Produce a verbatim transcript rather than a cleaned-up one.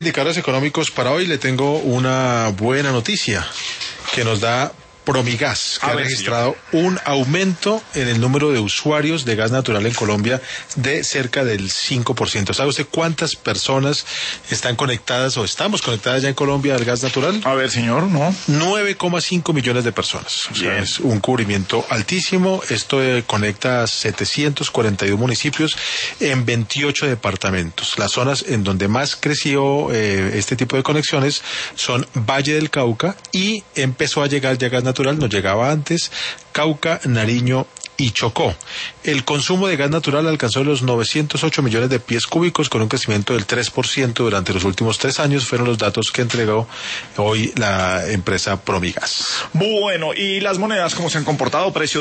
Indicadores económicos para hoy. Le tengo una buena noticia que nos da Promigas, que A ha ver, registrado señor. un aumento en el número de usuarios de gas natural en Colombia de cerca del cinco por ciento. ¿Sabe usted cuántas personas están conectadas o estamos conectadas ya en Colombia al gas natural? A ver, señor, ¿no? nueve coma cinco millones de personas. O sea, Bien. es un cubrimiento altísimo. Esto eh, conecta a setecientos cuarenta y uno municipios en veintiocho departamentos. Las zonas en donde más creció eh, este tipo de conexiones son Valle del Cauca, y empezó a llegar ya gas natural, nos llegaba antes, Cauca, Nariño y Chocó. El consumo de gas natural alcanzó los novecientos ocho millones de pies cúbicos, con un crecimiento del tres por ciento durante los últimos tres años. Fueron los datos que entregó hoy la empresa Promigas. Bueno, ¿y las monedas cómo se han comportado? Precio